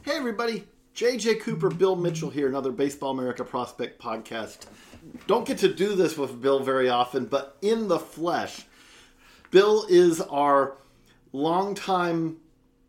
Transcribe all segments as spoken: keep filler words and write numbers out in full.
Hey everybody, J J Cooper, Bill Mitchell here, another Baseball America Prospect podcast. Don't get to do this with Bill very often, but in the flesh. Bill is our longtime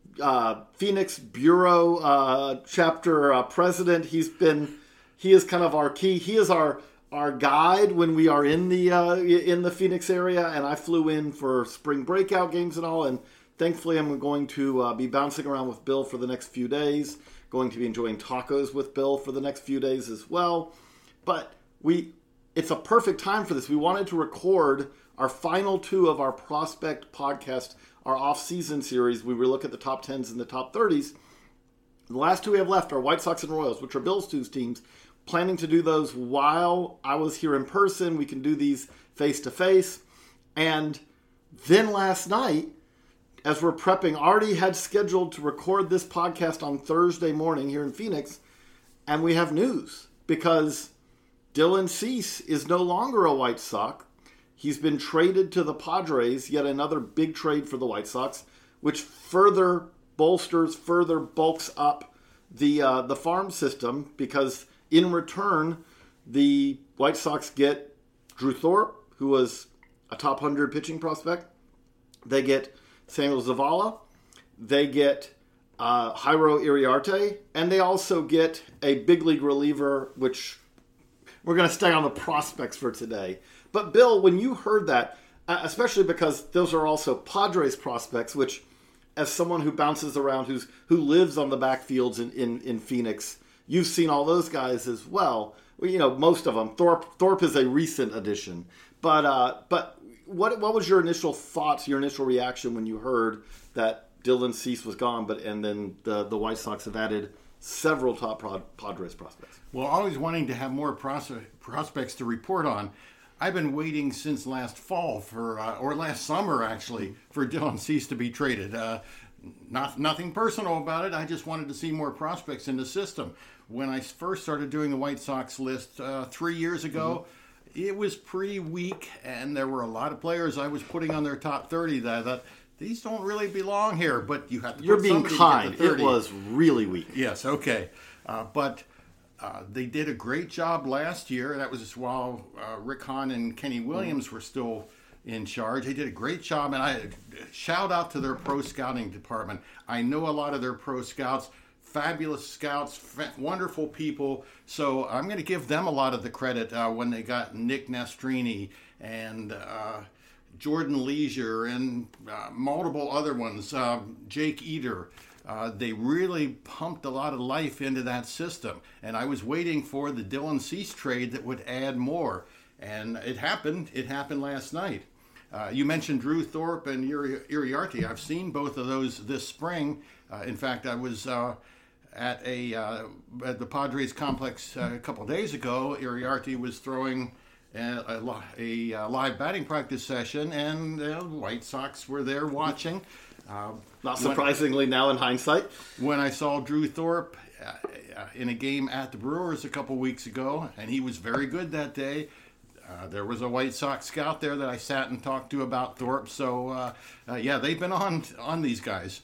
uh, Phoenix Bureau uh, chapter uh, president. He's been, he is kind of our key. He is our our guide when we are in the uh, in the Phoenix area, and I flew in for spring breakout games and all, and thankfully, I'm going to uh, be bouncing around with Bill for the next few days. Going to be enjoying tacos with Bill for the next few days as well. But we, it's a perfect time for this. We wanted to record our final two of our Prospect podcast, our off-season series. We will look at the top tens and the top thirties. The last two we have left are White Sox and Royals, which are Bill's two teams. Planning to do those while I was here in person. We can do these face-to-face. And then last night, as we're prepping, already had scheduled to record this podcast on Thursday morning here in Phoenix, and we have news because Dylan Cease is no longer a White Sox. He's been traded to the Padres, yet another big trade for the White Sox, which further bolsters, further bulks up the uh, the farm system because in return, the White Sox get Drew Thorpe, who was a top one hundred pitching prospect. They get Samuel Zavala, they get uh, Jairo Iriarte, and they also get a big league reliever, which we're going to stay on the prospects for today. But Bill, when you heard that, uh, especially because those are also Padres prospects, which as someone who bounces around, who's who lives on the backfields in, in, in Phoenix, you've seen all those guys as well. well. You know, most of them. Thorpe Thorpe is a recent addition, but uh, but. What what was your initial thoughts, your initial reaction when you heard that Dylan Cease was gone, but and then the, the White Sox have added several top Padres prospects? Well, always wanting to have more pros- prospects to report on. I've been waiting since last fall for, uh, or last summer actually, for Dylan Cease to be traded. Uh, not nothing personal about it. I just wanted to see more prospects in the system. When I first started doing the White Sox list uh, three years ago. Mm-hmm. It was pretty weak, and there were a lot of players I was putting on their top thirty that I thought, these don't really belong here, but you have to You're put being kind. To it was really weak. Yes, okay. Uh, but uh, they did a great job last year. That was while uh, Rick Hahn and Kenny Williams mm-hmm. were still in charge. They did a great job, and I shout out to their pro scouting department. I know a lot of their pro scouts. Fabulous scouts, fa- wonderful people. So I'm going to give them a lot of the credit uh, when they got Nick Nastrini and uh, Jordan Leisure and uh, multiple other ones, uh, Jake Eder. Uh, they really pumped a lot of life into that system. And I was waiting for the Dylan Cease trade that would add more. And it happened. It happened last night. Uh, you mentioned Drew Thorpe and Iri- Iriarte. I've seen both of those this spring. Uh, in fact, I was... Uh, At a uh, at the Padres complex uh, a couple of days ago, Iriarte was throwing a, a, a, a live batting practice session, and the uh, White Sox were there watching. Uh, Not surprisingly, when, now in hindsight, when I saw Drew Thorpe uh, in a game at the Brewers a couple weeks ago, and he was very good that day. Uh, there was a White Sox scout there that I sat and talked to about Thorpe. So uh, uh, yeah, they've been on on these guys.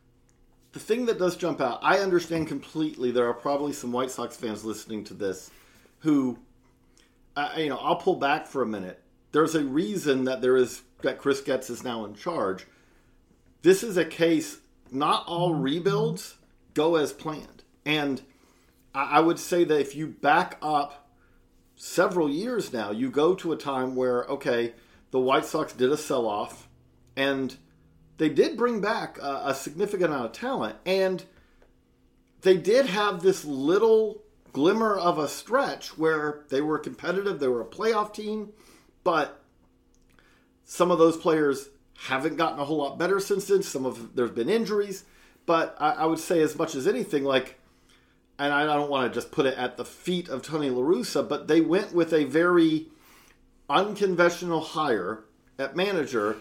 The thing that does jump out, I understand completely. There are probably some White Sox fans listening to this who, uh, you know, I'll pull back for a minute. There's a reason that there is that Chris Getz is now in charge. This is a case. Not all rebuilds go as planned, and I, I would say that if you back up several years now, you go to a time where okay, the White Sox did a sell-off, and they did bring back a, a significant amount of talent, and they did have this little glimmer of a stretch where they were competitive, they were a playoff team, but some of those players haven't gotten a whole lot better since then. Some of there's been injuries, but I, I would say as much as anything, like, and I don't want to just put it at the feet of Tony La Russa, but they went with a very unconventional hire at manager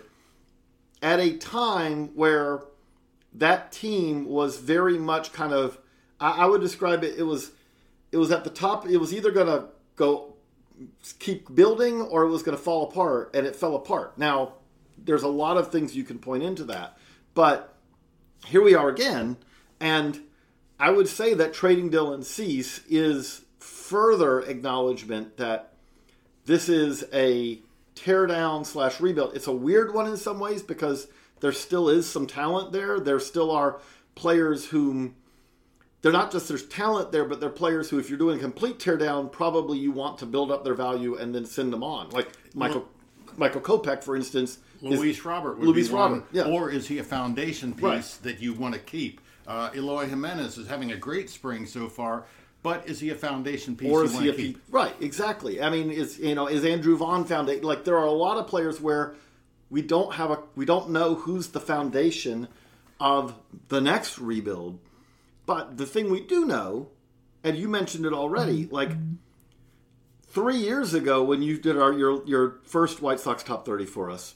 at a time where that team was very much kind of, I, I would describe it, it was it was at the top, it was either going to go keep building or it was going to fall apart, and it fell apart. Now, there's a lot of things you can point into that, but here we are again, and I would say that trading Dylan Cease is further acknowledgement that this is a teardown slash rebuild. It's a weird one in some ways because there still is some talent there. There still are players whom, they're not just there's talent there, but they're players who, if you're doing a complete teardown, probably you want to build up their value and then send them on. Like Michael Michael Kopech, for instance. Luis is, Robert would Luis be Robert, one. yeah. Or is he a foundation piece Right. that you want to keep? Uh, Eloy Jimenez is having a great spring so far, but is he a foundation piece Or you is want he to a keep? pe- right? Exactly. I mean, is you know is Andrew Vaughn foundation? Like there are a lot of players where we don't have a we don't know who's the foundation of the next rebuild. But the thing we do know, and you mentioned it already, like three years ago when you did our your your first White Sox top thirty for us,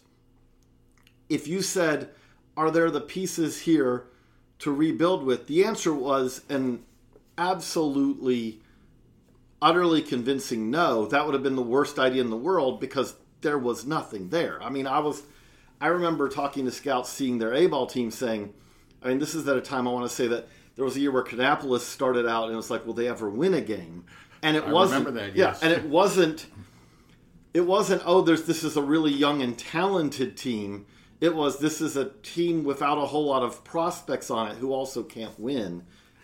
if you said, "Are there the pieces here to rebuild with?" the answer was an absolutely, utterly convincing no. That would have been the worst idea in the world because there was nothing there. I mean, I was, I remember talking to scouts, seeing their A-ball team, saying, I mean, this is at a time I want to say that there was a year where Kannapolis started out and it was like, will they ever win a game? And it I wasn't. remember that, yeah, yes. and it wasn't. It wasn't. Oh, there's this is a really young and talented team. It was this is a team without a whole lot of prospects on it who also can't win.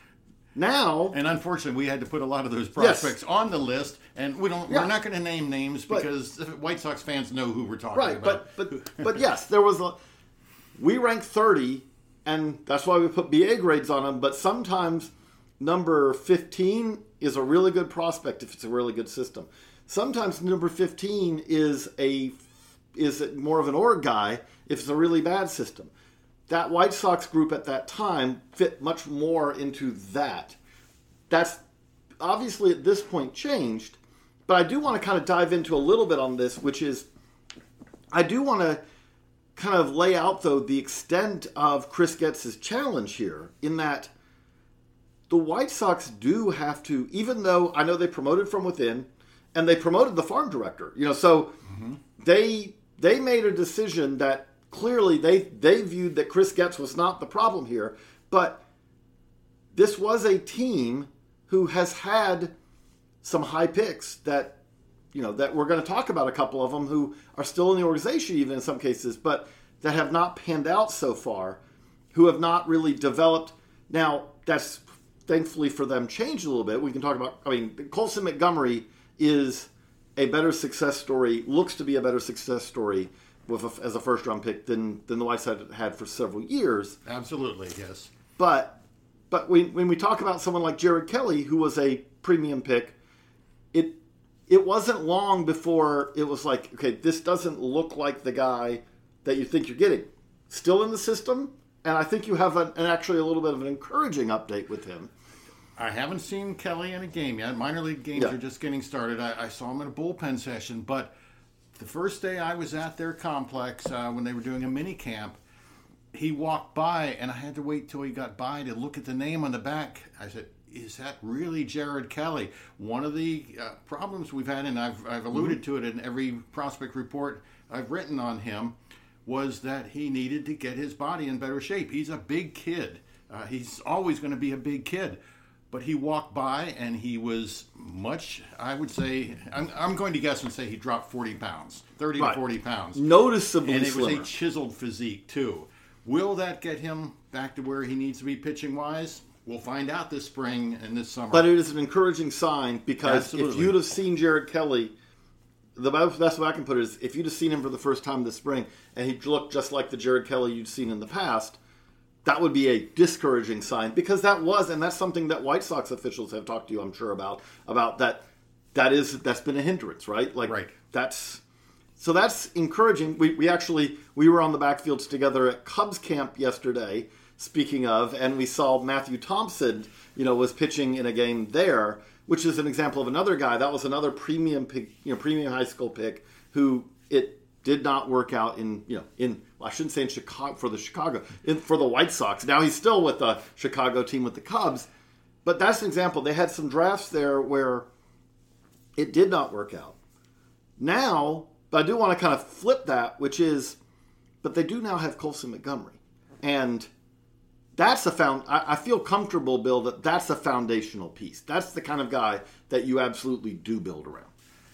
Now, And unfortunately, we had to put a lot of those prospects on the list, and we don't. Yeah. We're not going to name names But- because White Sox fans know who we're talking right? about. But but but yes, there was a. We ranked thirty, and that's why we put B A grades on them. But sometimes number fifteen is a really good prospect if it's a really good system. Sometimes number fifteen is a is more of an org guy if it's a really bad system. That White Sox group at that time fit much more into that. That's obviously at this point changed, but I do want to kind of dive into a little bit on this, which is I do want to kind of lay out, though, the extent of Chris Getz's challenge here in that the White Sox do have to, even though I know they promoted from within and they promoted the farm director, you know, so mm-hmm. they they made a decision that clearly they, they viewed that Chris Getz was not the problem here, but this was a team who has had some high picks that, you know, that we're going to talk about a couple of them who are still in the organization even in some cases, but that have not panned out so far, who have not really developed. Now, that's thankfully for them changed a little bit. We can talk about, I mean, Colson Montgomery is a better success story, looks to be a better success story with a, as a first round pick than, than the White Sox had for several years. Absolutely, yes. But but when, when we talk about someone like Jared Kelly, who was a premium pick, it it wasn't long before it was like, okay, this doesn't look like the guy that you think you're getting. Still in the system, and I think you have an, an actually a little bit of an encouraging update with him. I haven't seen Kelly in a game yet. Minor league games Yeah. are just getting started. I, I saw him in a bullpen session, but the first day I was at their complex uh, when they were doing a mini camp, he walked by, and I had to wait till he got by to look at the name on the back. I said, is that really Jared Kelly? One of the uh, problems we've had, and I've, I've alluded mm-hmm. to it in every prospect report I've written on him, was that he needed to get his body in better shape. He's a big kid. Uh, he's always going to be a big kid. But he walked by, and he was much, I would say, I'm, I'm going to guess and say he dropped forty pounds, thirty Right. to forty pounds. Noticeably And it was slimmer. a chiseled physique, too. Will that get him back to where he needs to be pitching-wise? We'll find out this spring and this summer. But it is an encouraging sign because Absolutely. if you'd have seen Jared Kelly, the best way I can put it is if you'd have seen him for the first time this spring and he looked just like the Jared Kelly you'd seen in the past, that would be a discouraging sign because that was, and that's something that White Sox officials have talked to you, I'm sure, about, about that, that is, that's been a hindrance, right? Like Right. that's, so that's encouraging. We, we actually, we were on the backfields together at Cubs camp yesterday, speaking of, and we saw Matthew Thompson, you know, was pitching in a game there, which is an example of another guy. That was another premium pick, you know, premium high school pick who it did not work out in, you know, in, well, I shouldn't say in Chicago, for the Chicago, in, for the White Sox. Now he's still with the Chicago team with the Cubs. But that's an example. They had some drafts there where it did not work out. Now, but I do want to kind of flip that, which is, but they do now have Colson Montgomery. And that's a found. I, I feel comfortable, Bill, that that's a foundational piece. That's the kind of guy that you absolutely do build around.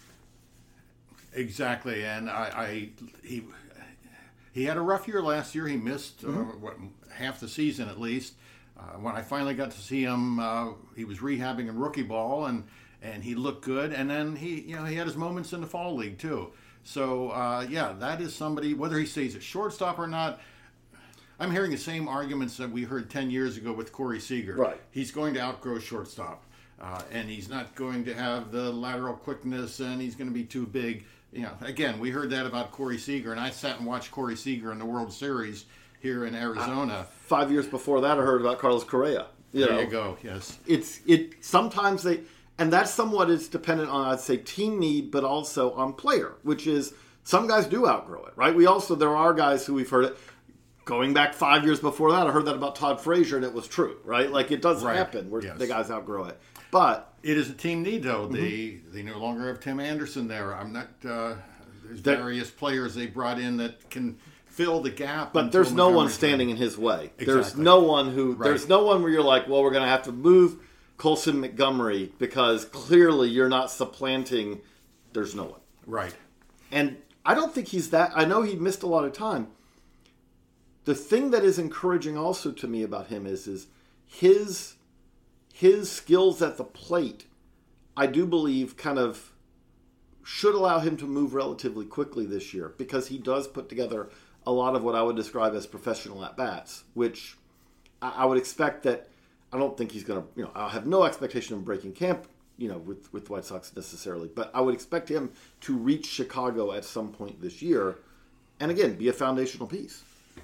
Exactly, and I, I he he had a rough year last year. He missed mm-hmm. uh, what, half the season at least. Uh, when I finally got to see him, uh, he was rehabbing in rookie ball, and, and he looked good. And then he, you know, he had his moments in the fall league too. So uh, yeah, that is somebody. Whether he stays at shortstop or not, I'm hearing the same arguments that we heard ten years ago with Corey Seager. Right. He's going to outgrow shortstop, uh, and he's not going to have the lateral quickness, and he's going to be too big. You know, again, we heard that about Corey Seager, and I sat and watched Corey Seager in the World Series here in Arizona. Uh, five years before that, I heard about Carlos Correa. You there know, you go. Yes, it's it. Sometimes they, and that's somewhat is dependent on, I'd say, team need, but also on player, which is some guys do outgrow it, right? We also there are guys who we've heard it going back five years before that. I heard that about Todd Frazier, and it was true, right? Like it does right. happen where yes. the guys outgrow it, but it is a team need though. Mm-hmm. They they no longer have Tim Anderson there. I'm not. Uh, there's that, various players they brought in that can fill the gap. But there's no one standing in his way. Exactly. There's no one who. Right. There's no one where you're like, well, we're going to have to move Colson Montgomery because clearly you're not supplanting. There's no one. Right. And I don't think he's that. I know he missed a lot of time. The thing that is encouraging also to me about him is is his his skills at the plate. I do believe kind of should allow him to move relatively quickly this year because he does put together a lot of what I would describe as professional at-bats, which I would expect that I don't think he's going to, you know, I have no expectation of breaking camp, you know, with, with the White Sox necessarily, but I would expect him to reach Chicago at some point this year and, again, be a foundational piece.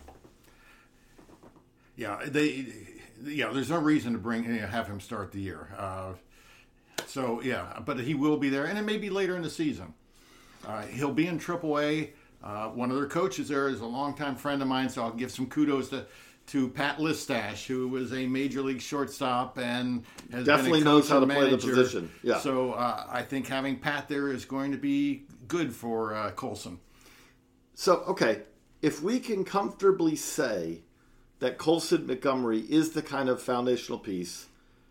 Yeah, they, yeah, there's no reason to bring, you know, have him start the year. Uh, So, yeah, but he will be there, and it may be later in the season. Uh, he'll be in triple A. Uh, one of their coaches there is a longtime friend of mine, so I'll give some kudos to, to Pat Listash, who was a major league shortstop and has definitely been a knows how to manager. play the position. Yeah. So uh, I think having Pat there is going to be good for uh, Colson. So, okay, if we can comfortably say that Colson Montgomery is the kind of foundational piece,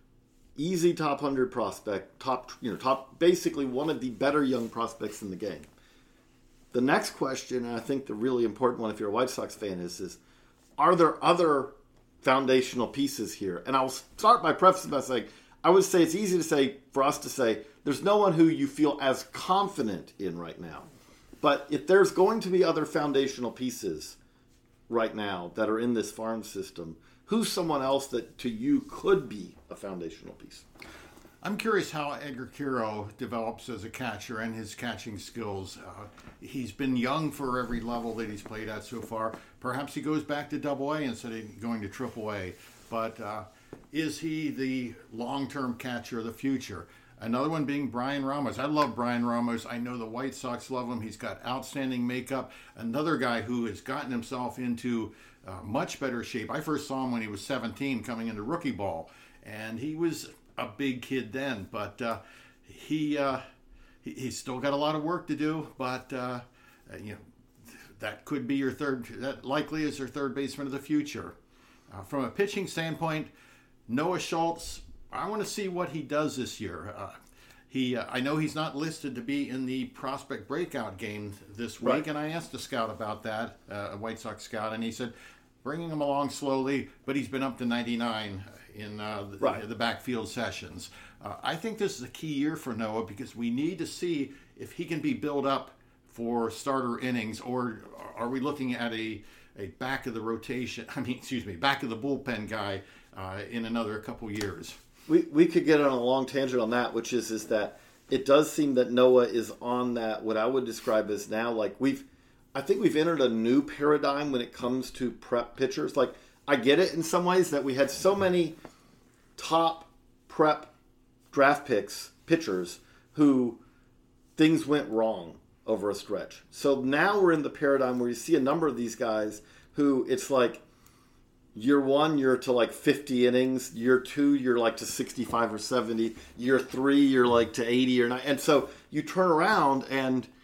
easy top one hundred prospect, top, you know, top, basically one of the better young prospects in the game. The next question, and I think the really important one if you're a White Sox fan, is, is are there other foundational pieces here? And I'll start by prefacing by saying, I would say it's easy to say, for us to say, there's no one who you feel as confident in right now. But if there's going to be other foundational pieces right now that are in this farm system, who's someone else that to you could be a foundational piece? I'm curious how Edgar Quero develops as a catcher and his catching skills. Uh, he's been young for every level that he's played at so far. Perhaps he goes back to double A instead of going to triple A. But uh, is he the long-term catcher of the future? Another one being Brian Ramos. I love Brian Ramos. I know the White Sox love him. He's got outstanding makeup. Another guy who has gotten himself into uh, much better shape. I first saw him when he was seventeen coming into rookie ball. And he was a big kid then. But uh, he, uh, he he's still got a lot of work to do. But, uh, you know, that could be your third, that likely is your third baseman of the future. Uh, from a pitching standpoint, Noah Schultz, I want to see what he does this year. Uh, he, uh, I know he's not listed to be in the prospect breakout game this week, Right. and I asked a scout about that, uh, a White Sox scout, and he said bringing him along slowly, but he's been up to ninety-nine in uh, the, Right. the backfield sessions. Uh, I think this is a key year for Noah because we need to see if he can be built up for starter innings, or are we looking at a a back of the rotation? I mean, excuse me, back of the bullpen guy uh, in another couple years. We we could get on a long tangent on that, which is is that it does seem that Noah is on that, what I would describe as now, like we've, I think we've entered a new paradigm when it comes to prep pitchers. Like, I get it in some ways that we had so many top prep draft picks, pitchers, who things went wrong over a stretch. So now we're in the paradigm where you see a number of these guys who it's like, year one, you're to like fifty innings. Year two, you're like to sixty-five or seventy. Year three, you're like to eighty or ninety. And so you turn around and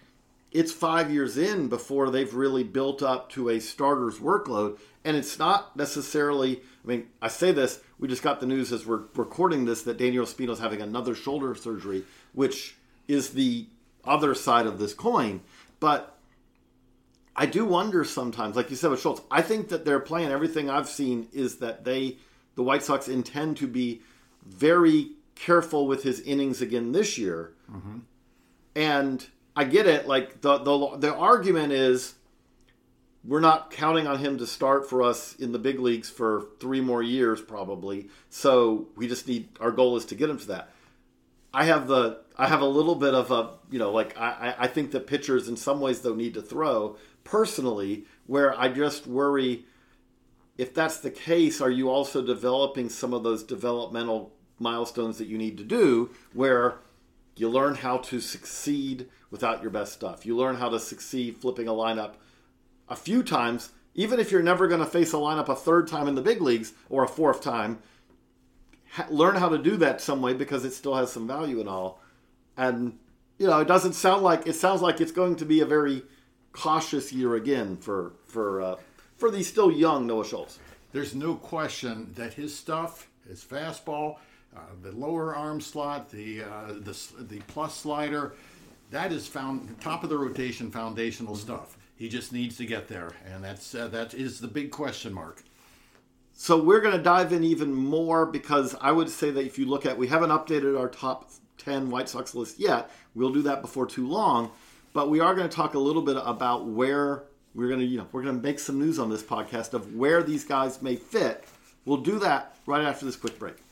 it's five years in before they've really built up to a starter's workload. And it's not necessarily, I mean, I say this, we just got the news as we're recording this that Daniel Espino's having another shoulder surgery, which is the other side of this coin. But I do wonder sometimes, like you said with Schultz, I think that their plan, everything I've seen, is that they, the White Sox, intend to be very careful with his innings again this year. Mm-hmm. And I get it. Like the, the the argument is we're not counting on him to start for us in the big leagues for three more years probably. So we just need, our goal is to get him to that. I have the I have a little bit of a, you know, like I, I think that pitchers in some ways though need to throw personally, where I just worry if that's the case, are you also developing some of those developmental milestones that you need to do where you learn how to succeed without your best stuff. You learn how to succeed flipping a lineup a few times, even if you're never going to face a lineup a third time in the big leagues or a fourth time. Ha- learn how to do that some way because it still has some value and all. And, you know, it doesn't sound like, it sounds like it's going to be a very cautious year again for, for, uh, for the still young Noah Schultz. There's no question that his stuff, his fastball, uh, the lower arm slot, the, uh, the the plus slider, that is found top of the rotation foundational stuff. He just needs to get there, and that's uh, that is the big question mark. So we're going to dive in even more because I would say that if you look at, we haven't updated our top ten White Sox list yet. We'll do that before too long, but we are going to talk a little bit about where we're going to, you know, we're going to make some news on this podcast of where these guys may fit. We'll do that right after this quick break.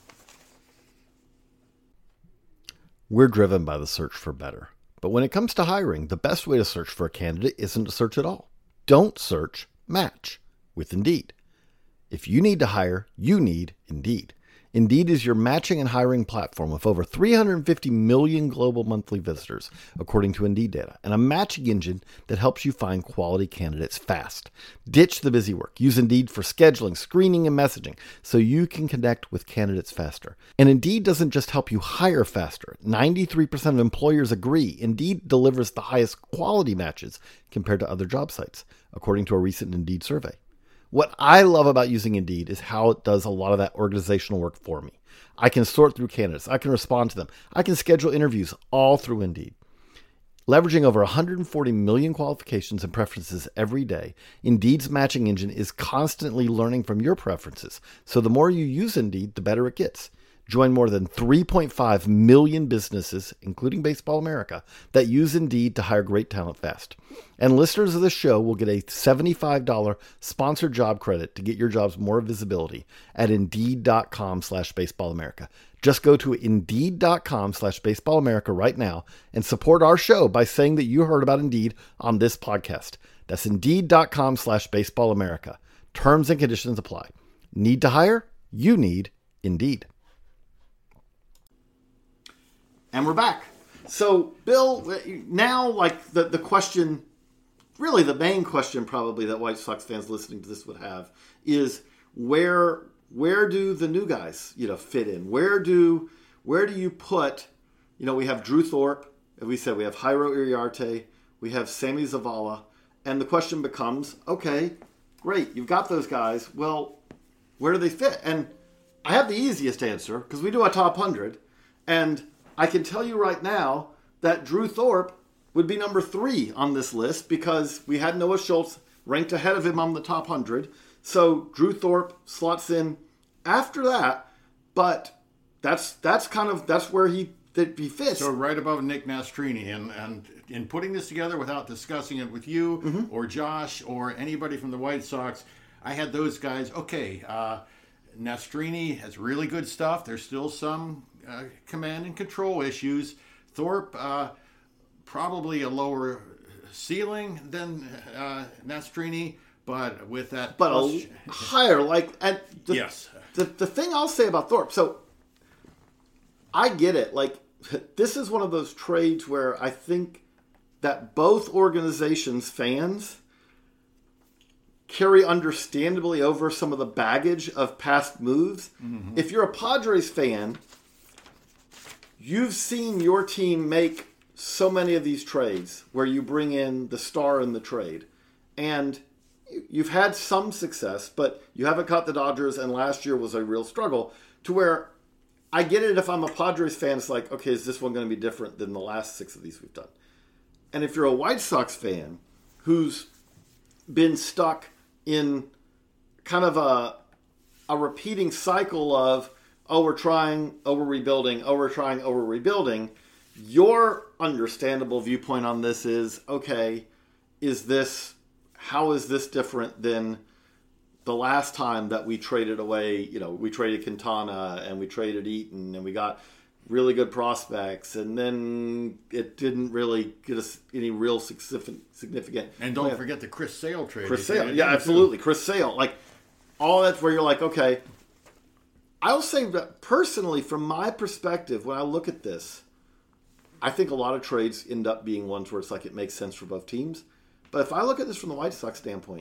We're driven by the search for better. But when it comes to hiring, the best way to search for a candidate isn't to search at all. Don't search, match with Indeed. If you need to hire, you need Indeed. Indeed is your matching and hiring platform with over three hundred fifty million global monthly visitors, according to Indeed data, and a matching engine that helps you find quality candidates fast. Ditch the busy work. Use Indeed for scheduling, screening, and messaging so you can connect with candidates faster. And Indeed doesn't just help you hire faster. ninety-three percent of employers agree Indeed delivers the highest quality matches compared to other job sites, according to a recent Indeed survey. What I love about using Indeed is how it does a lot of that organizational work for me. I can sort through candidates. I can respond to them. I can schedule interviews all through Indeed. Leveraging over one hundred forty million qualifications and preferences every day, Indeed's matching engine is constantly learning from your preferences. So the more you use Indeed, the better it gets. Join more than three point five million businesses, including Baseball America, that use Indeed to hire great talent fast. And listeners of the show will get a seventy-five dollars sponsored job credit to get your jobs more visibility at Indeed.com slash Baseball America. Just go to Indeed.com slash Baseball America right now and support our show by saying that you heard about Indeed on this podcast. That's Indeed.com slash Baseball America. Terms and conditions apply. Need to hire? You need Indeed. And we're back. So, Bill, now, like, the, the question, really the main question probably that White Sox fans listening to this would have is where where do the new guys, you know, fit in? Where do where do you put, you know, we have Drew Thorpe, as we said, we have Jairo Iriarte, we have Sammy Zavala, and the question becomes, okay, great, you've got those guys. Well, where do they fit? And I have the easiest answer because we do a top one hundred, and I can tell you right now that Drew Thorpe would be number three on this list because we had Noah Schultz ranked ahead of him on the top one hundred. So Drew Thorpe slots in after that, but that's that's kind of that's where he that he fits. So right above Nick Nastrini, and and in putting this together without discussing it with you mm-hmm. or Josh or anybody from the White Sox, I had those guys. Okay, uh, Nastrini has really good stuff. There's still some Uh, command and control issues. Thorpe, uh, probably a lower ceiling than uh, Nastrini, but with that... But plus... a higher, like... And the, yes. The, the thing I'll say about Thorpe, so I get it. Like, this is one of those trades where I think that both organizations' fans carry understandably over some of the baggage of past moves. Mm-hmm. If you're a Padres fan... You've seen your team make so many of these trades where you bring in the star in the trade, and you've had some success, but you haven't caught the Dodgers, and last year was a real struggle, to where I get it if I'm a Padres fan, it's like, okay, is this one going to be different than the last six of these we've done? And if you're a White Sox fan who's been stuck in kind of a a repeating cycle of, oh, we're trying, oh, we're rebuilding, oh, we're trying, oh, we're rebuilding, your understandable viewpoint on this is, okay, is this, how is this different than the last time that we traded away, you know, we traded Quintana and we traded Eaton and we got really good prospects, and then it didn't really get us any real significant. And don't forget the Chris Sale trade. Chris Sale, yeah, absolutely. Too. Chris Sale, like, all that's where you're like, okay. I'll say that personally, from my perspective, when I look at this, I think a lot of trades end up being ones where it's like it makes sense for both teams. But if I look at this from the White Sox standpoint,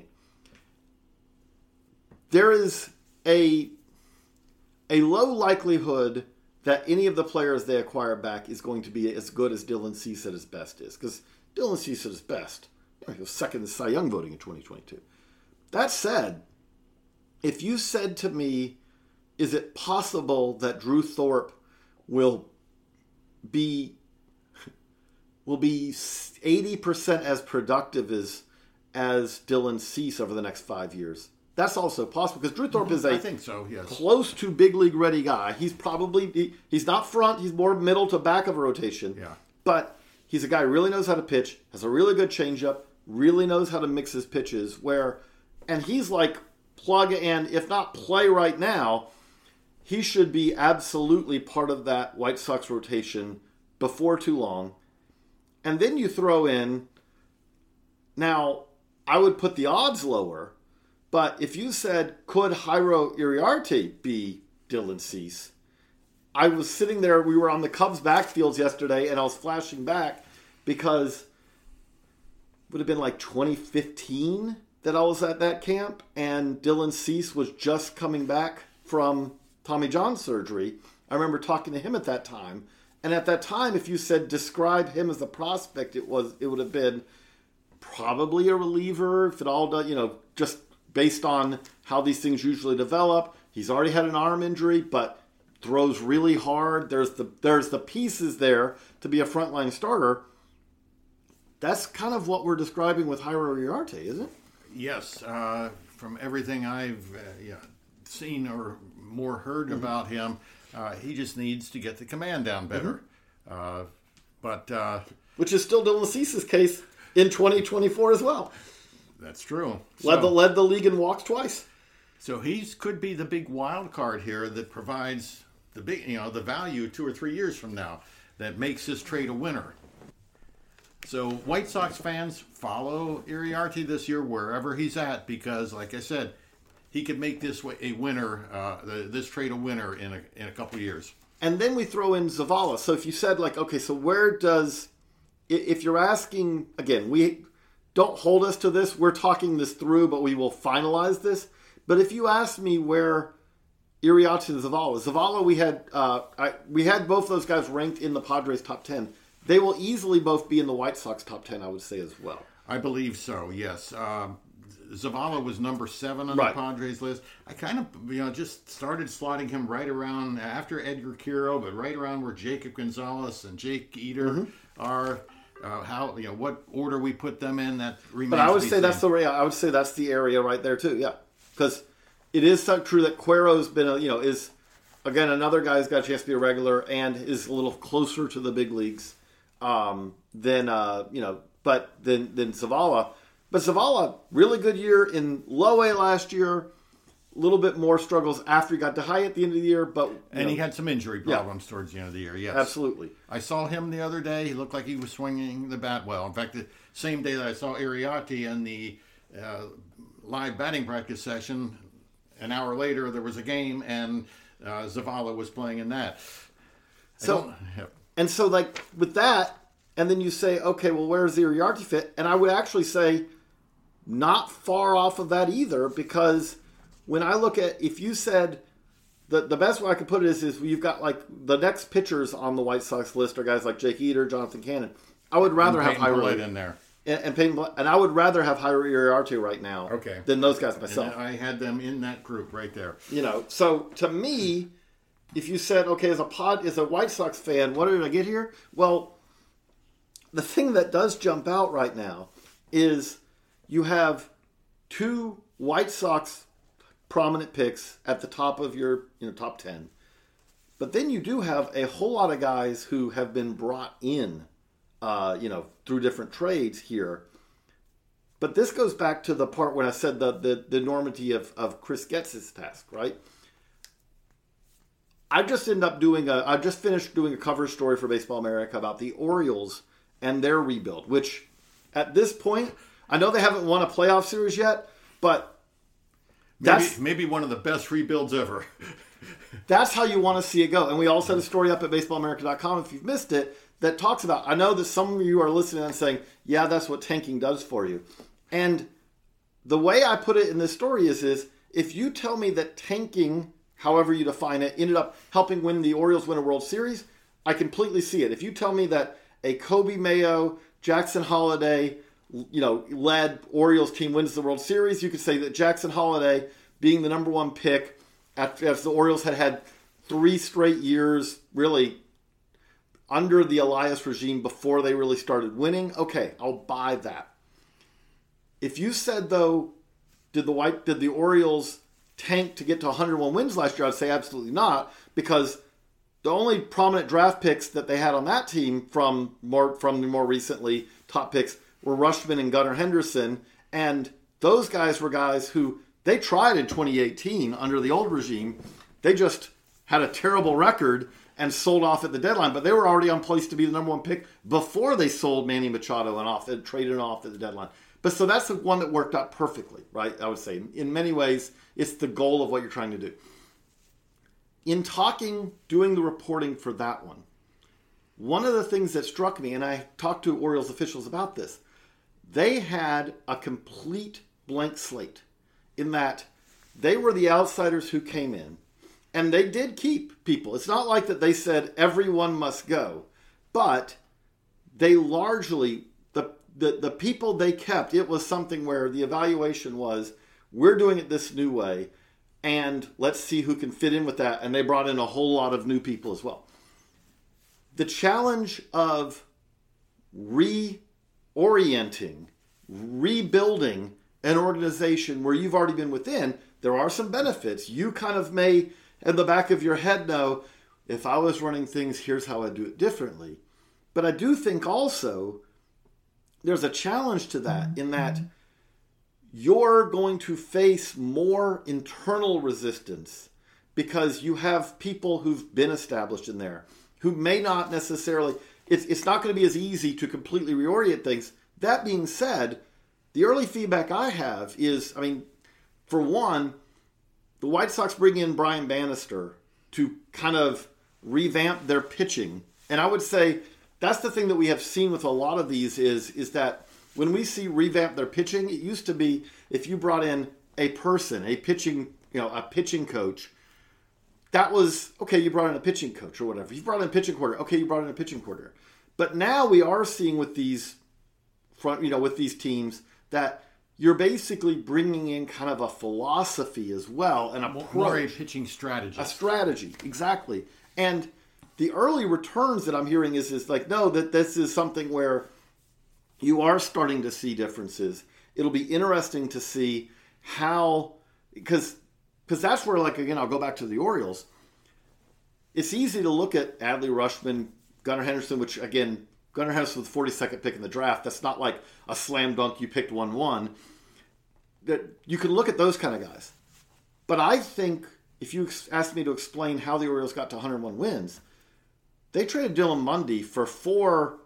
there is a a low likelihood that any of the players they acquire back is going to be as good as Dylan Cease at his best is. Because Dylan Cease at his best, you know, he was second in Cy Young voting in twenty twenty-two. That said, if you said to me, is it possible that Drew Thorpe will be will be eighty percent as productive as as Dylan Cease over the next five years? That's also possible because Drew Thorpe is a I think so, yes. close to big league ready guy. He's probably he, he's not front, he's more middle to back of a rotation. Yeah. But he's a guy who really knows how to pitch, has a really good changeup, really knows how to mix his pitches. Where, and he's like plug and if not play right now, he should be absolutely part of that White Sox rotation before too long. And then you throw in, now I would put the odds lower. But if you said, could Jairo Iriarte be Dylan Cease? I was sitting there, we were on the Cubs backfields yesterday, and I was flashing back because it would have been like twenty fifteen that I was at that camp, and Dylan Cease was just coming back from Tommy John surgery. I remember talking to him at that time, and at that time, if you said describe him as a prospect, it was it would have been probably a reliever, if it all does, you know, just based on how these things usually develop. He's already had an arm injury, but throws really hard. There's the there's the pieces there to be a frontline starter. That's kind of what we're describing with Jairo Iriarte, isn't it? Yes. Uh, from everything I've uh, yeah, seen or more heard mm-hmm. about him, uh, he just needs to get the command down better. Mm-hmm. Uh, but uh, Which is still Dylan Cease's case in twenty twenty-four as well. That's true. Led so, the led the league in walks twice. So he could be the big wild card here that provides the big, you know, the value two or three years from now that makes this trade a winner. So White Sox fans, follow Iriarte this year wherever he's at because, like I said, he could make this a winner, uh, this trade a winner in a in a couple of years. And then we throw in Zavala. So if you said like, okay, so where does, if you're asking again, we. Don't hold us to this. We're talking this through, but we will finalize this. But if you ask me where Iriarte and Zavala, Zavala, we had uh, I, we had both those guys ranked in the Padres top ten. They will easily both be in the White Sox top ten, I would say as well. I believe so. Yes, um, Zavala was number seven on right. the Padres list. I kind of you know just started slotting him right around after Edgar Quiro, but right around where Jacob Gonzalez and Jake Eder mm-hmm. are. Uh, how you know what order we put them in that remains. But I would to be say seen. that's the area. I would say that's the area right there too. Yeah, because it is so true that Cuero's been a, you know is again another guy who's got a chance to be a regular and is a little closer to the big leagues um, than uh, you know, but than than Zavala. But Zavala really good year in low A last year. A little bit more struggles after he got to high at the end of the year, but and know, he had some injury problems yeah. towards the end of the year. Yes, absolutely. I saw him the other day. He looked like he was swinging the bat well. In fact, the same day that I saw Iriarte in the uh, live batting practice session, an hour later there was a game, and uh, Zavala was playing in that. So, yep. and so like with that, and then you say, okay, well, where's the Iriarte fit? And I would actually say, not far off of that either, because when I look at, if you said, the the best way I could put it is, is you've got like the next pitchers on the White Sox list are guys like Jake Eder, Jonathan Cannon. I would rather and have Jairo Bullitt in there. And, and Peyton, and I would rather have Jairo Iriarte right now okay. than those guys myself. And I had them in that group right there. You know, so to me, if you said, okay, as a pod, as a White Sox fan, what did I get here? Well, the thing that does jump out right now is you have two White Sox prominent picks at the top of your you know top ten, but then you do have a whole lot of guys who have been brought in, uh, you know, through different trades here. But this goes back to the part when I said the the, the enormity of, of Chris Getz's task, right? I just ended up doing a. I just finished doing a cover story for Baseball America about the Orioles and their rebuild, which at this point, I know they haven't won a playoff series yet, but maybe, that's maybe one of the best rebuilds ever. That's how you want to see it go. And we also had a story up at baseball america dot com, if you've missed it, that talks about, I know that some of you are listening and saying, yeah, that's what tanking does for you. And the way I put it in this story is, is if you tell me that tanking, however you define it, ended up helping win the Orioles win a World Series, I completely see it. If you tell me that a Kobe Mayo, Jackson Holliday, you know, led Orioles team wins the World Series, you could say that Jackson Holliday, being the number one pick, after, as the Orioles had had three straight years, really, under the Elias regime before they really started winning, okay, I'll buy that. If you said, though, did the White, did the Orioles tank to get to one hundred one wins last year, I'd say absolutely not, because the only prominent draft picks that they had on that team from more from the more recently top picks were Rutschman and Gunnar Henderson, and those guys were guys who they tried in twenty eighteen under the old regime. They just had a terrible record and sold off at the deadline, but they were already on place to be the number one pick before they sold Manny Machado and off and traded off at the deadline. But so that's the one that worked out perfectly, right? I would say in many ways, it's the goal of what you're trying to do. In talking, doing the reporting for that one, one of the things that struck me, and I talked to Orioles officials about this, they had a complete blank slate in that they were the outsiders who came in, and they did keep people. It's not like that they said everyone must go, but they largely, the, the, the people they kept, it was something where the evaluation was, we're doing it this new way, and let's see who can fit in with that. And they brought in a whole lot of new people as well. The challenge of reorienting, rebuilding an organization where you've already been within, there are some benefits. You kind of may, in the back of your head, know, if I was running things, here's how I'd do it differently. But I do think also there's a challenge to that in that you're going to face more internal resistance because you have people who've been established in there who may not necessarily, it's, it's not going to be as easy to completely reorient things. That being said, the early feedback I have is, I mean, for one, the White Sox bring in Brian Bannister to kind of revamp their pitching. And I would say that's the thing that we have seen with a lot of these is, is that when we see revamp their pitching, it used to be if you brought in a person, a pitching, you know, a pitching coach, that was, okay, you brought in a pitching coach or whatever. You brought in a pitching coordinator. Okay, you brought in a pitching coordinator. But now we are seeing with these front, you know, with these teams that you're basically bringing in kind of a philosophy as well and a more a pitching strategy. A strategy, exactly. And the early returns that I'm hearing is, is like, no, that this is something where you are starting to see differences. It'll be interesting to see how, because because that's where, like, again, I'll go back to the Orioles. It's easy to look at Adley Rutschman, Gunnar Henderson, which, again, Gunnar Henderson was the forty-second pick in the draft. That's not like a slam dunk, you picked one one. That you can look at those kind of guys. But I think if you asked me to explain how the Orioles got to one hundred one wins, they traded Dylan Mundy for four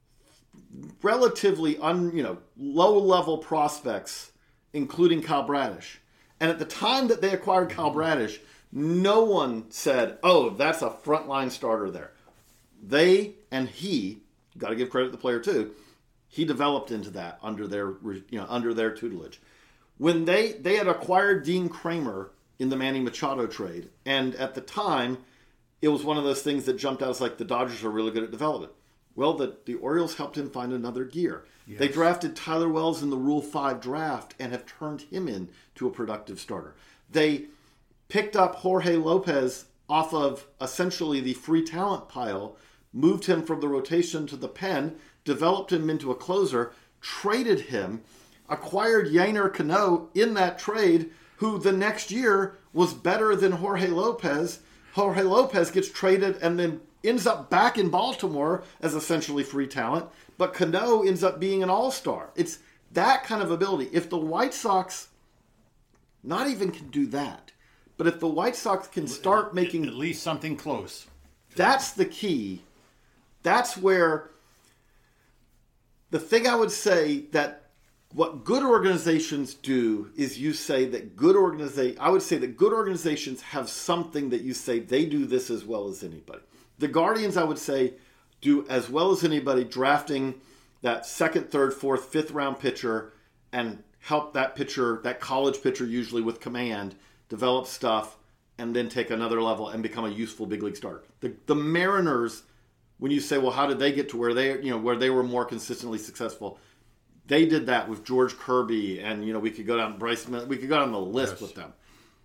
relatively un, you know, low-level prospects, including Kyle Bradish. And at the time that they acquired Kyle Bradish, no one said, oh, that's a frontline starter there. They and he, got to give credit to the player too, he developed into that under their, you know, under their tutelage. When they, they had acquired Dean Kramer in the Manny Machado trade, and at the time, it was one of those things that jumped out as like the Dodgers are really good at development. Well, the, the Orioles helped him find another gear. Yes. They drafted Tyler Wells in the Rule five draft and have turned him into a productive starter. They picked up Jorge Lopez off of essentially the free talent pile, moved him from the rotation to the pen, developed him into a closer, traded him, acquired Yainer Cano in that trade, who the next year was better than Jorge Lopez. Jorge Lopez gets traded and then ends up back in Baltimore as essentially free talent, but Cano ends up being an all-star. It's that kind of ability. If the White Sox not even can do that, but if the White Sox can start making... At least something close. That's the key. That's where... The thing I would say that what good organizations do is you say that good organiza- I would say that good organizations have something that you say they do this as well as anybody. The Guardians, I would say, do as well as anybody drafting that second, third, fourth, fifth round pitcher and help that pitcher, that college pitcher usually with command, develop stuff and then take another level and become a useful big league starter. The, the Mariners, when you say, well, how did they get to where they, you know, where they were more consistently successful? They did that with George Kirby, and you know we could go down Bryce. We could go down the list yes. with them.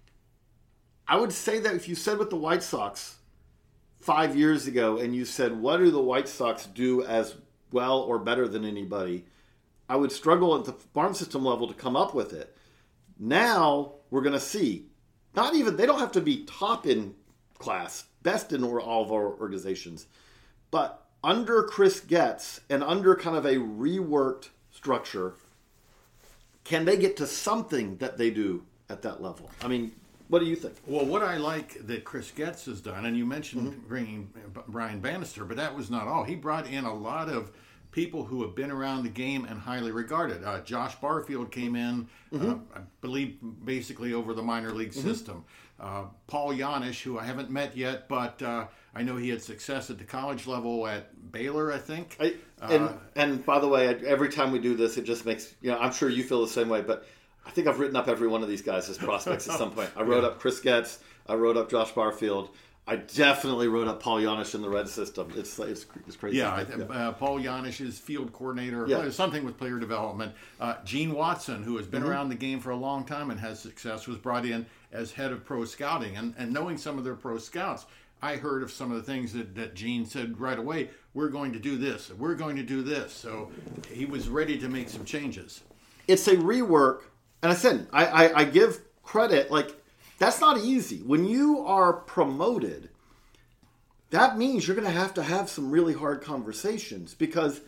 I would say that if you said with the White Sox five years ago, and you said, "What do the White Sox do as well or better than anybody?" I would struggle at the farm system level to come up with it. Now we're going to see. Not even they don't have to be top in class, best in all of our organizations, but under Chris Getz and under kind of a reworked structure, can they get to something that they do at that level? I mean, what do you think? Well, what I like that Chris Getz has done, and you mentioned mm-hmm. bringing Brian Bannister, but that was not all. He brought in a lot of people who have been around the game and highly regarded. Uh, Josh Barfield came in, mm-hmm. uh, I believe, basically over the minor league mm-hmm. system. Uh, Paul Janisch, who I haven't met yet, but uh, I know he had success at the college level at Baylor, I think. I, and uh, and by the way, every time we do this, it just makes, you know, I'm sure you feel the same way, but I think I've written up every one of these guys as prospects at some point. I wrote yeah. up Chris Getz. I wrote up Josh Barfield. I definitely wrote up Paul Janisch in the red system. It's it's, it's crazy. Yeah, yeah. Uh, Paul Janisch is field coordinator, yeah. something with player development. Uh, Gene Watson, who has been mm-hmm. around the game for a long time and has success, was brought in as head of pro scouting. And, and knowing some of their pro scouts, I heard of some of the things that, that Gene said right away. We're going to do this. We're going to do this. So he was ready to make some changes. It's a rework. And I said, I, I, I give credit, like, that's not easy. When you are promoted, that means you're going to have to have some really hard conversations because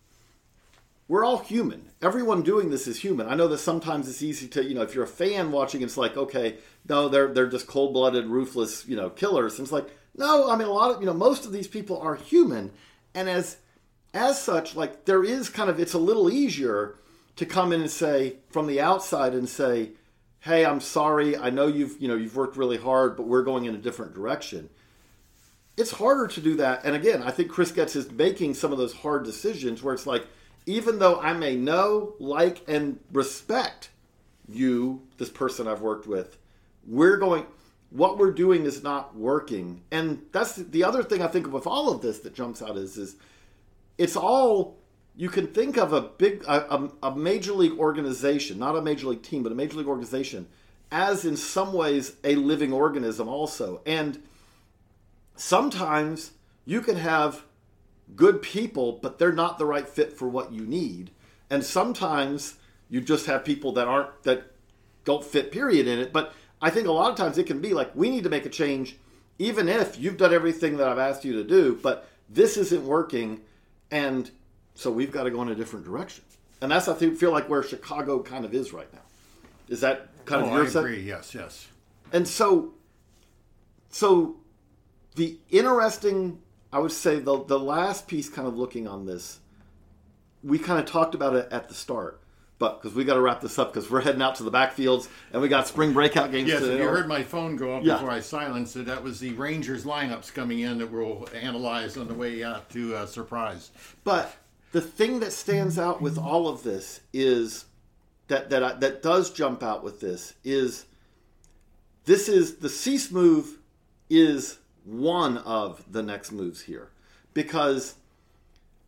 we're all human. Everyone doing this is human. I know that sometimes it's easy to, you know, if you're a fan watching, it's like, okay, no, they're they're just cold-blooded, ruthless, you know, killers. And it's like, no, I mean, a lot of, you know, most of these people are human. And as as such, like, there is kind of, it's a little easier to come in and say, from the outside and say, hey, I'm sorry, I know you've, you know, you've worked really hard, but we're going in a different direction. It's harder to do that. And again, I think Chris Getz is making some of those hard decisions where it's like, even though I may know, like, and respect you, this person I've worked with, we're going, what we're doing is not working. And that's the other thing I think of with all of this that jumps out is, is it's all, you can think of a big, a, a major league organization, not a major league team, but a major league organization, as in some ways a living organism also. And sometimes you can have good people, but they're not the right fit for what you need. And sometimes you just have people that aren't, that don't fit, period, in it. But I think a lot of times it can be like, we need to make a change, even if you've done everything that I've asked you to do, but this isn't working, and so we've got to go in a different direction. And that's, I think, feel like where Chicago kind of is right now. Is that kind oh, of your I sense? agree, yes, yes. And so, so the interesting, I would say the the last piece kind of looking on this, we kind of talked about it at the start, but because we got to wrap this up because we're heading out to the backfields and we got spring breakout games yes, today. Yes, if you heard my phone go up yeah. before I silenced it, that was the Rangers lineups coming in that we'll analyze on the way out to uh, Surprise. But the thing that stands out with all of this is that that I, that does jump out with this is this is the Cease move is one of the next moves here, because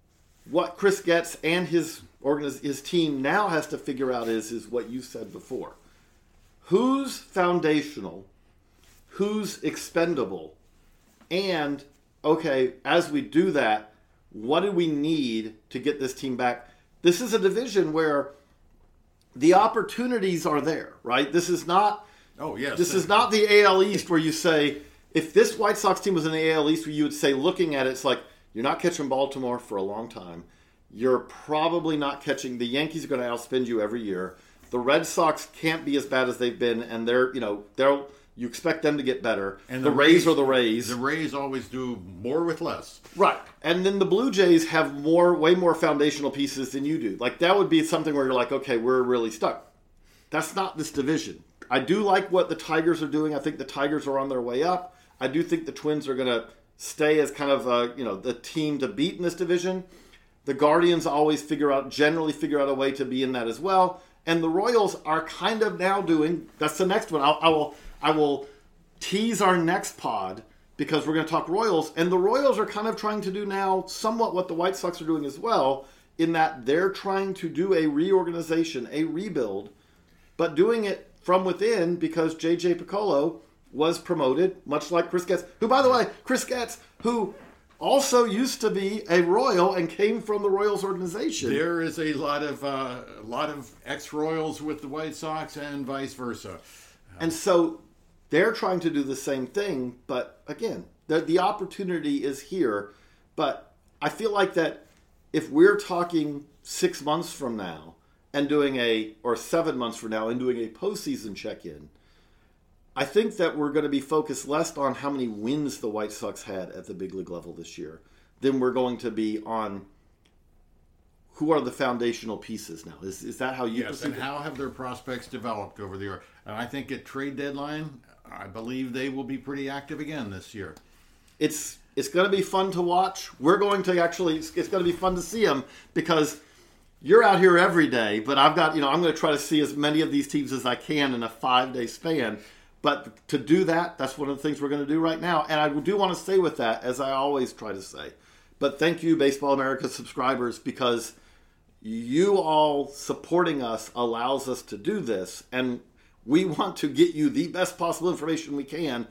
what Chris Getz and his organiz- his team now has to figure out is, is what you said before. Who's foundational? Who's expendable? And, okay, as we do that, what do we need to get this team back? This is a division where the opportunities are there, right? This is not oh, yes. This is not the A L East where you say, if this White Sox team was in the A L East, where you would say, looking at it, it's like, you're not catching Baltimore for a long time. You're probably not catching, the Yankees are going to outspend you every year. The Red Sox can't be as bad as they've been, and they're, you know, they'll, you expect them to get better. And the, the Rays, Rays are the Rays. The Rays always do more with less. Right. And then the Blue Jays have more, way more foundational pieces than you do. Like, that would be something where you're like, okay, we're really stuck. That's not this division. I do like what the Tigers are doing. I think the Tigers are on their way up. I do think the Twins are going to stay as kind of, uh, you know, the team to beat in this division. The Guardians always figure out, generally figure out a way to be in that as well. And the Royals are kind of now doing, that's the next one. I'll, I will I will tease our next pod because we're going to talk Royals. And the Royals are kind of trying to do now somewhat what the White Sox are doing as well, in that they're trying to do a reorganization, a rebuild, but doing it from within because J J Picollo was promoted, much like Chris Getz, who, by the way, Chris Getz, who also used to be a Royal and came from the Royals organization. There is a lot of uh, a lot of ex-Royals with the White Sox and vice versa. And so they're trying to do the same thing, but again, the, the opportunity is here. But I feel like that if we're talking six months from now and doing a, or seven months from now and doing a postseason check-in, I think that we're going to be focused less on how many wins the White Sox had at the big league level this year than we're going to be on who are the foundational pieces now. Is is that how you yes, perceive and it? how have their prospects developed over the year? And I think at trade deadline, I believe they will be pretty active again this year. It's it's going to be fun to watch. We're going to actually, it's, it's going to be fun to see them because you're out here every day, but I've got, you know, I'm going to try to see as many of these teams as I can in a five-day span. But to do that, that's one of the things we're going to do right now. And I do want to stay with that, as I always try to say. But thank you, Baseball America subscribers, because you all supporting us allows us to do this. And we want to get you the best possible information we can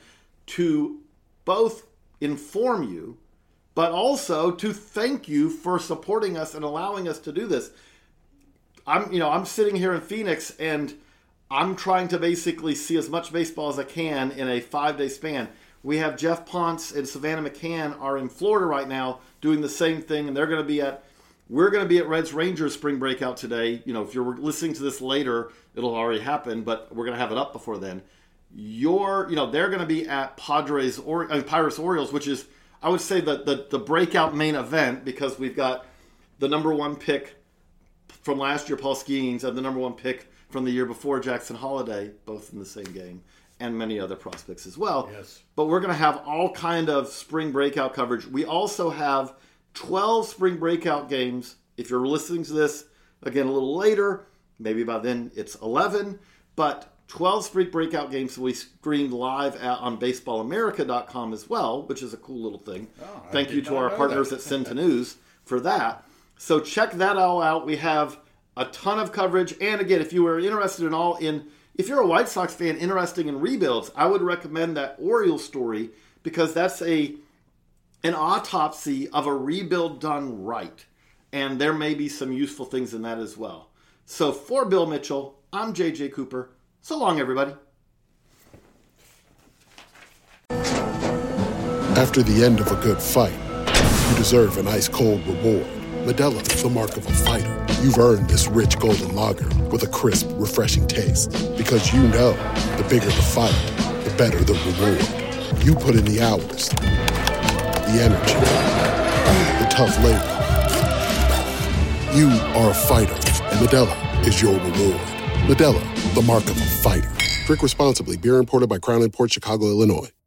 to both inform you, but also to thank you for supporting us and allowing us to do this. I'm, you know, I'm sitting here in Phoenix, and I'm trying to basically see as much baseball as I can in a five-day span. We have Jeff Ponce and Savannah McCann are in Florida right now doing the same thing, and they're going to be at, we're going to be at Reds Rangers spring breakout today. You know, if you're listening to this later, it'll already happen, but we're going to have it up before then. You're, you know, they're going to be at Padres or uh, Pirates Orioles, which is, I would say, the, the the breakout main event, because we've got the number one pick from last year, Paul Skeens, and the number one pick from the year before, Jackson Holliday, both in the same game, and many other prospects as well. Yes. But we're going to have all kind of spring breakout coverage. We also have twelve spring breakout games. If you're listening to this, again, a little later, maybe by then it's eleven, but twelve spring breakout games we streamed live at, on baseball america dot com as well, which is a cool little thing. Oh, Thank you to our partners at Cinta News for that. So check that all out. We have a ton of coverage. And again, if you were interested in all in, if you're a White Sox fan interested in rebuilds, I would recommend that Orioles story, because that's a an autopsy of a rebuild done right. And there may be some useful things in that as well. So for Bill Mitchell, I'm J J Cooper. So long, everybody. After the end of a good fight, you deserve an ice-cold reward. Modelo is the mark of a fighter. You've earned this rich golden lager with a crisp, refreshing taste. Because you know, the bigger the fight, the better the reward. You put in the hours, the energy, the tough labor. You are a fighter, and Modelo is your reward. Modelo, the mark of a fighter. Drink responsibly. Beer imported by Crown Imports, Chicago, Illinois.